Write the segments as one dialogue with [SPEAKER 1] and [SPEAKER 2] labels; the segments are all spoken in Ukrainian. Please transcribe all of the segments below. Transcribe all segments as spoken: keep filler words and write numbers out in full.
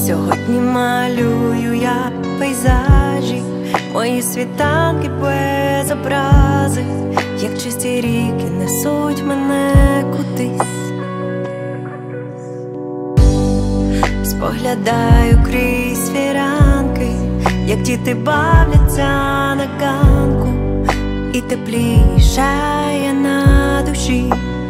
[SPEAKER 1] Сьогодні малюю я пейзажі, мої світанки без образи, як чисті ріки несуть мене кудись. Споглядаю крізь фіранки, як діти бавляться на ганку, і теплішає на душі.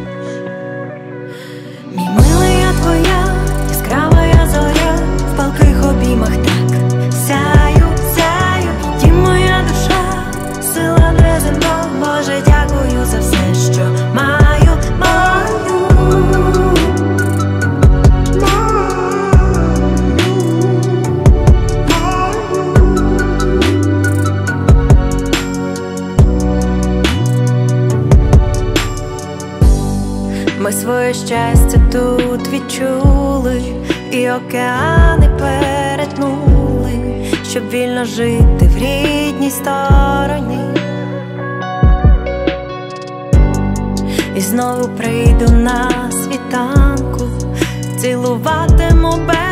[SPEAKER 1] Мій милий, я твоя, яскрава я зоря, в палких обіймах так сяю, сяю, і моя душа, сила неземна. Боже, дякую за все, що маю, маю. Ми своє щастя тут відчули, і океани перетнули, щоб вільно жити в рідній стороні. І знову прийду на світанку, цілуватиму без